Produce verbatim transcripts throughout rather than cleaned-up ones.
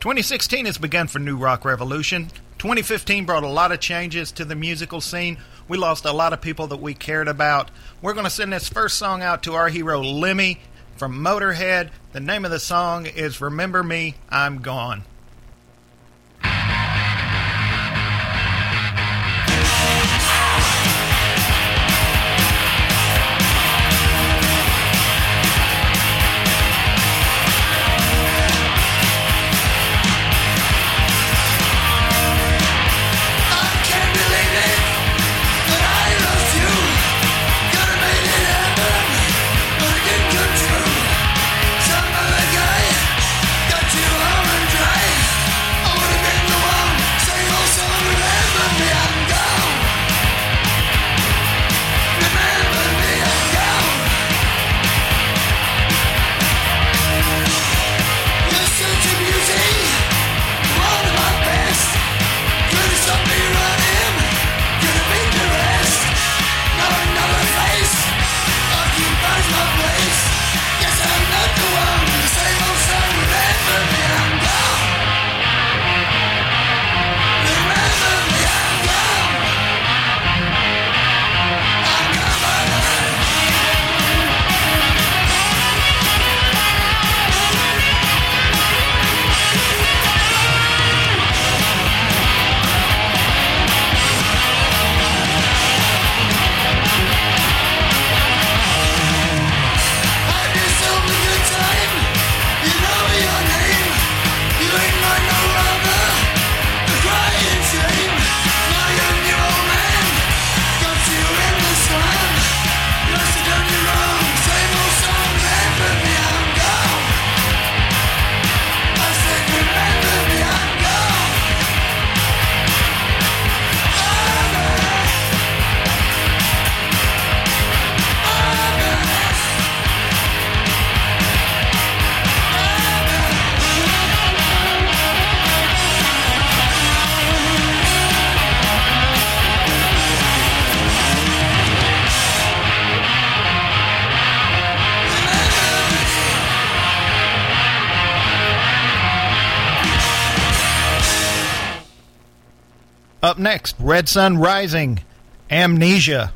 twenty sixteen has begun for New Rock Revolution. twenty fifteen brought a lot of changes to the musical scene. We lost a lot of people that we cared about. We're going to send this first song out to our hero, Lemmy, from Motorhead. The name of the song is Remember Me, I'm Gone. Up next, Red Sun Rising, Amnesia.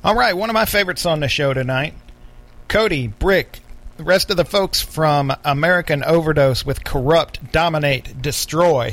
All right, one of my favorites on the show tonight, Cody, Brick, the rest of the folks from American Overdose with Corrupt, Dominate, Destroy.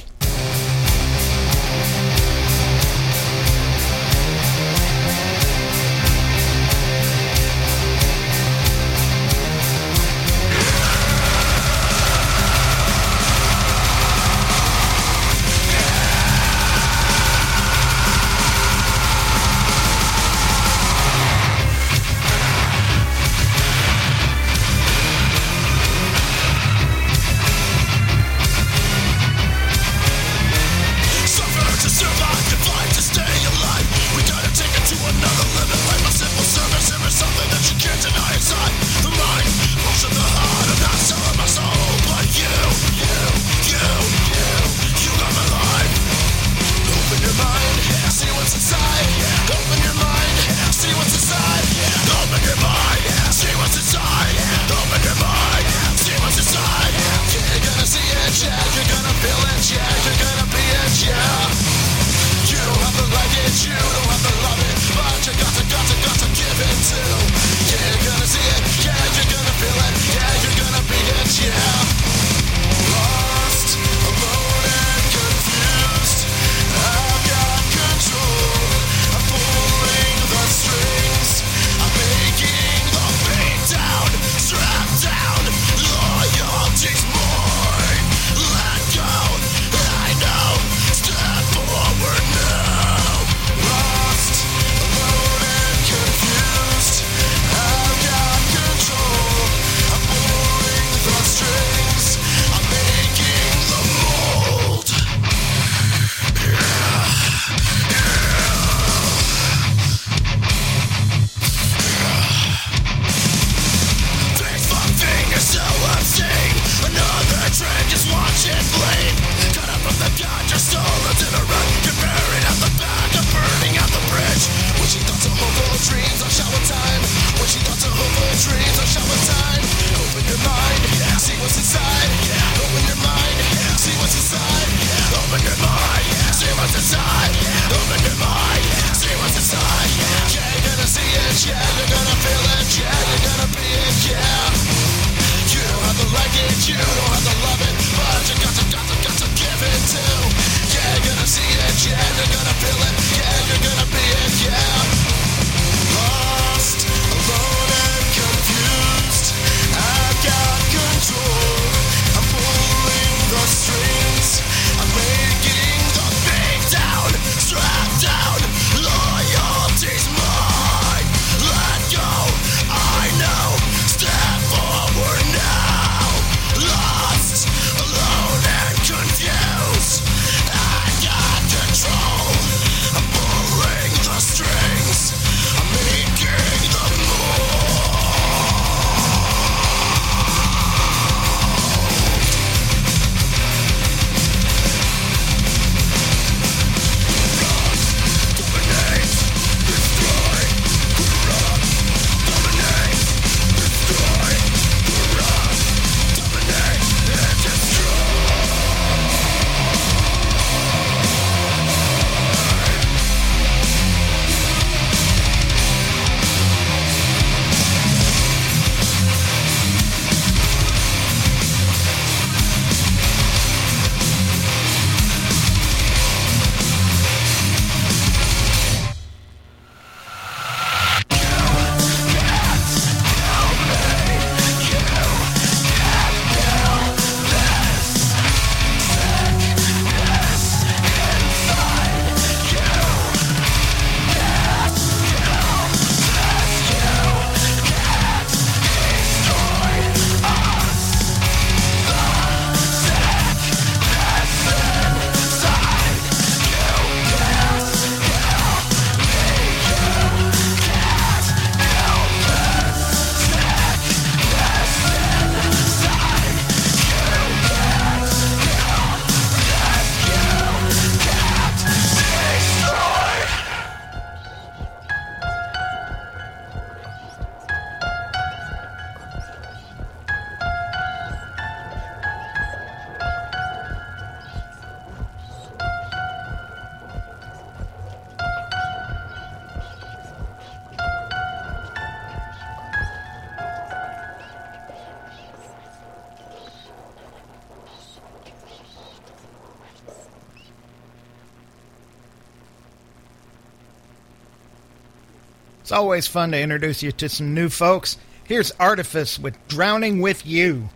It's always fun to introduce you to some new folks. Here's Artifice with Drowning With You.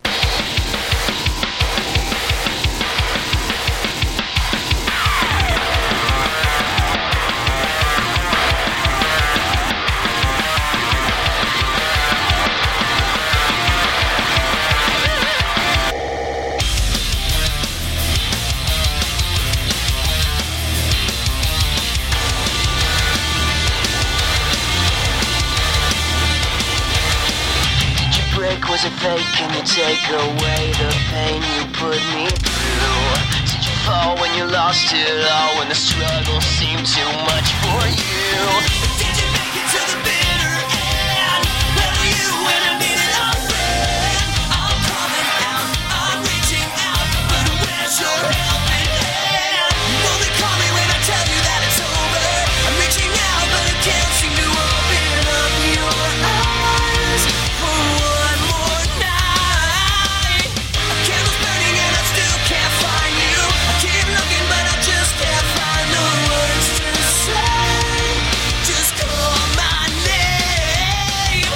Was it fake? Can you take away the pain you put me through? Did you fall when you lost it all? When the struggle seemed too much for you? Did you make it to the bitter end? Where were you when I needed a friend? I'm coming out, I'm reaching out, but where's your helping hand? You only call me when I tell you that it's over. I'm reaching out, but I can't seem to open up your eyes for one more night. A candle's burning and I still can't find you. I keep looking, but I just can't find the words to say. Just call my name.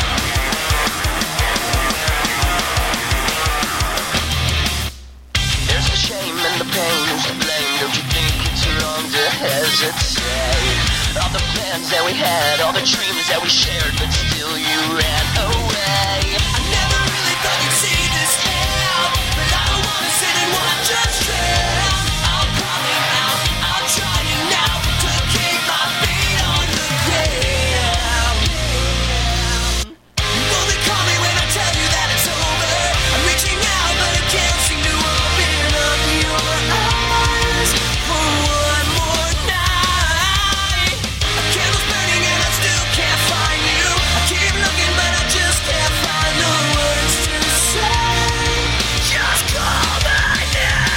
There's the shame and the pain. Who's to blame? Don't you think it's wrong to hesitate? All the plans that we had, all the dreams that we shared, but still you ran away. I never really thought you'd see this out, but I don't wanna sit and watch us drown. I'm coming out, I'm trying now to keep my feet on the ground. You only call me when I tell you that it's over. I'm reaching out, but I can't seem to open up your eyes for one more night. A candle's burning and I still can't find you. I keep looking, but I just can't find the words to say. Just call my name.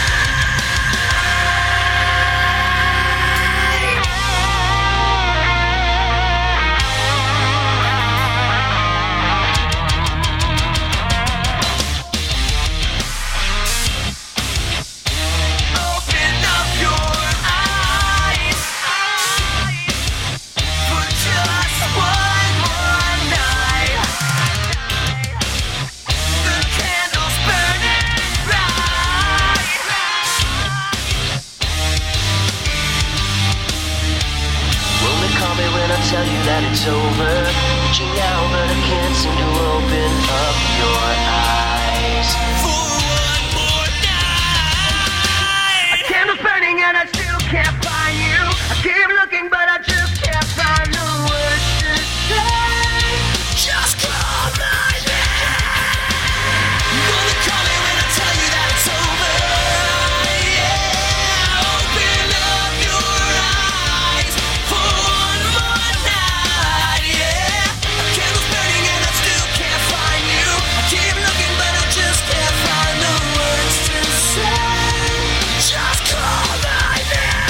Open up your eyes for just one more night. The candle's burning bright. Only call me when I tell you that it's over. Reaching out, but I can't seem to open up your eyes for one more night. A candle's burning and I still can't find you. I keep looking, but I just can't find the words to say. Just call my name. You only call me when I tell you that it's over. Yeah, open up your eyes for one more night. Yeah, a candle's burning and I still can't find you. I keep looking, but I just can't find the words to say. Just call my name.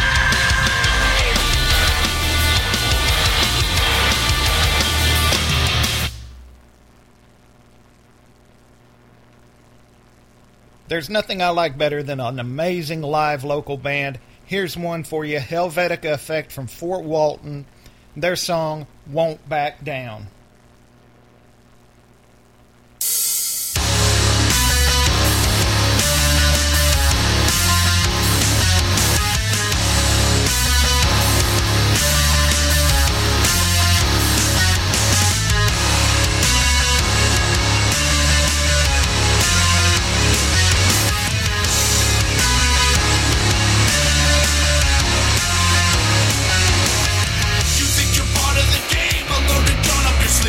There's nothing I like better than an amazing live local band. Here's one for you, Helvetica Effect from Fort Walton. Their song, Won't Back Down. You think you're part of the game, I'm loaded gun up your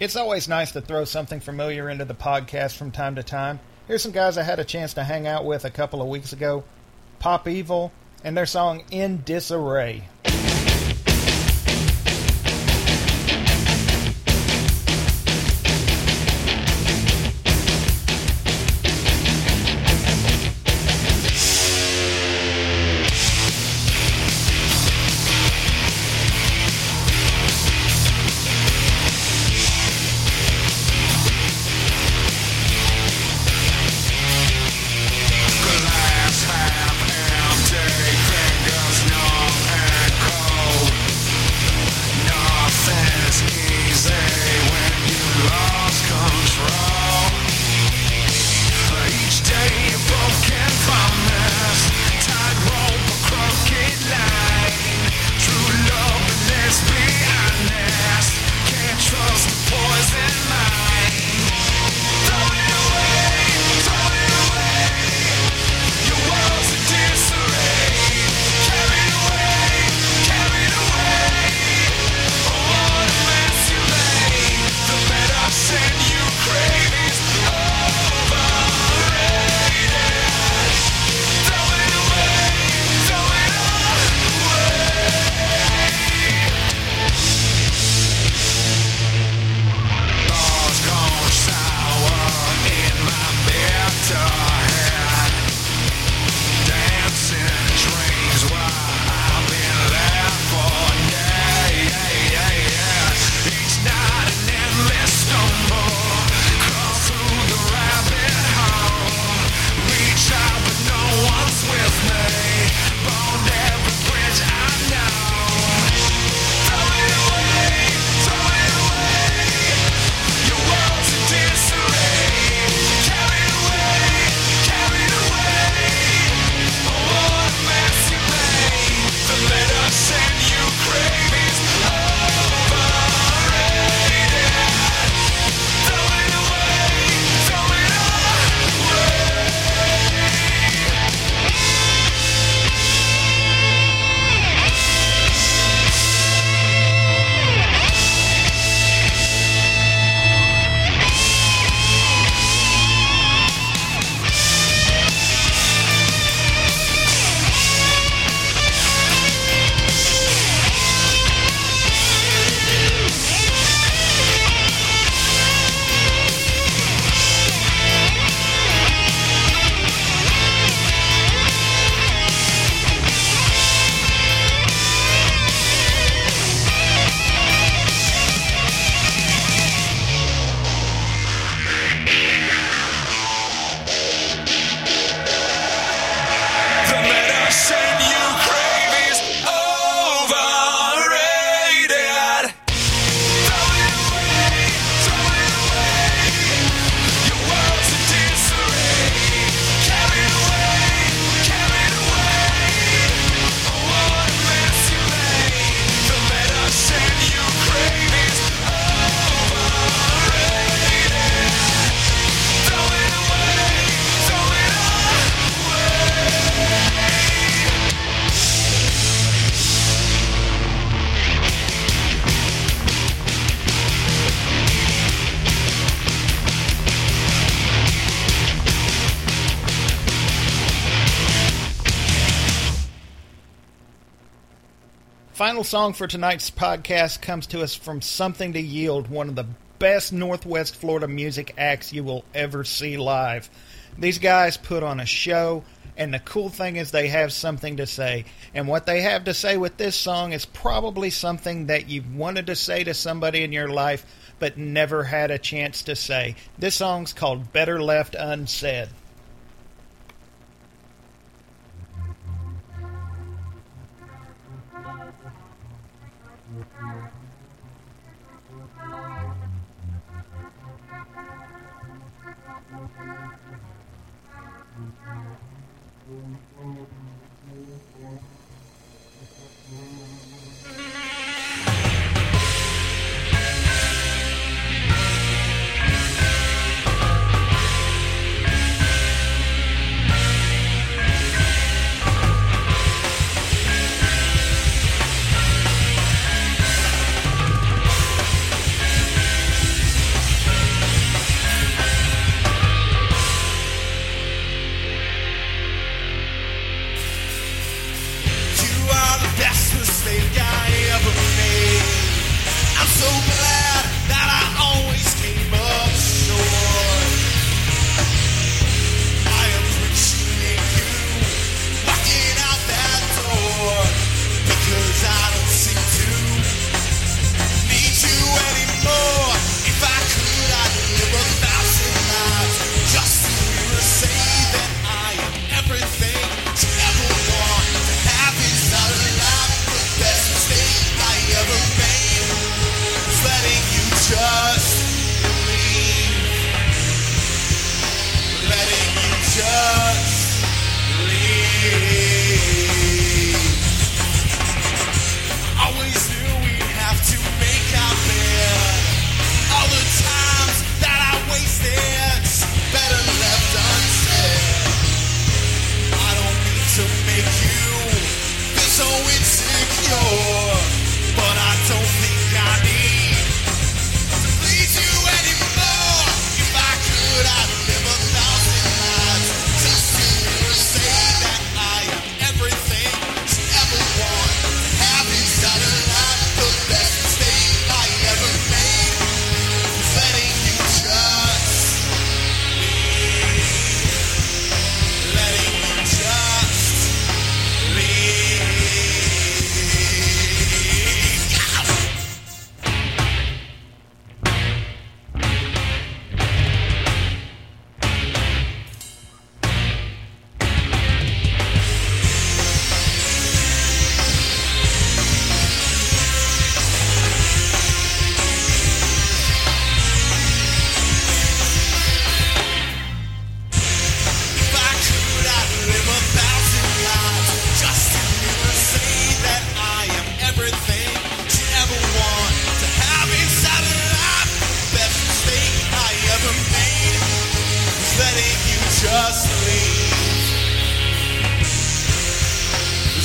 It's always nice to throw something familiar into the podcast from time to time. Here's some guys I had a chance to hang out with a couple of weeks ago. Pop Evil and their song In Disarray. Final song for tonight's podcast comes to us from Something to Yield, one of the best Northwest Florida music acts you will ever see live. These guys put on a show, and the cool thing is they have something to say. And what they have to say with this song is probably something that you've wanted to say to somebody in your life, but never had a chance to say. This song's called Better Left Unsaid.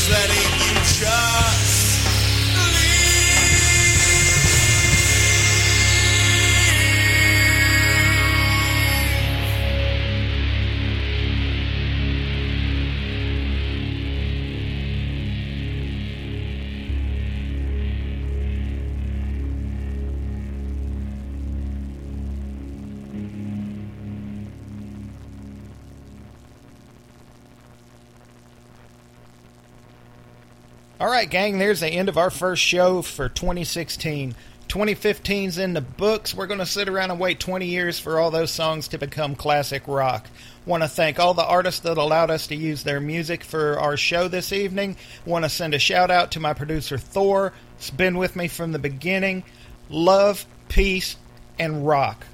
was letting you just All right, gang, there's the end of our first show for twenty sixteen. twenty fifteen's in the books. We're going to sit around and wait twenty years for all those songs to become classic rock. Want to thank all the artists that allowed us to use their music for our show this evening. Want to send a shout out to my producer Thor. It's been with me from the beginning. Love, peace, and rock.